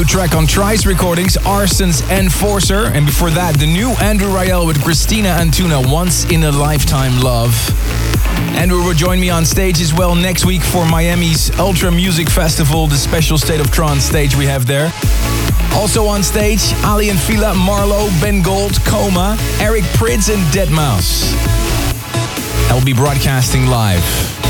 New track on Trice Recordings, Arson's Enforcer. And before that, the new Andrew Rayel with Christina Antuna, Once in a Lifetime Love. Andrew will join me on stage as well next week for Miami's Ultra Music Festival, the special State of Trance stage we have there. Also on stage, Ali and Fila, Marlowe, Ben Gold, Coma, Eric Prydz and Deadmau5. I'll be broadcasting live.